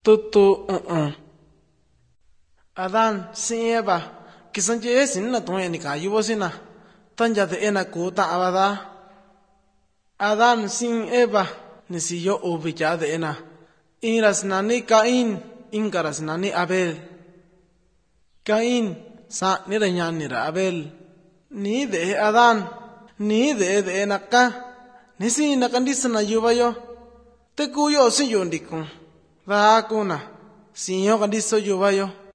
Tutu Adán sin Eva kisanje sin na tong eni ka yubo sina tanja de ena ko ta abada Adán sin Eva ni si yo obicha de ena iras nani Caín ingaras nani Abel Caín sa ni renya ni ra Abel ni de Adán ni de ena ka ni si na kandisa na yuba yo te ku yo si yo ndikun da kuna si yo kandisa yuba yo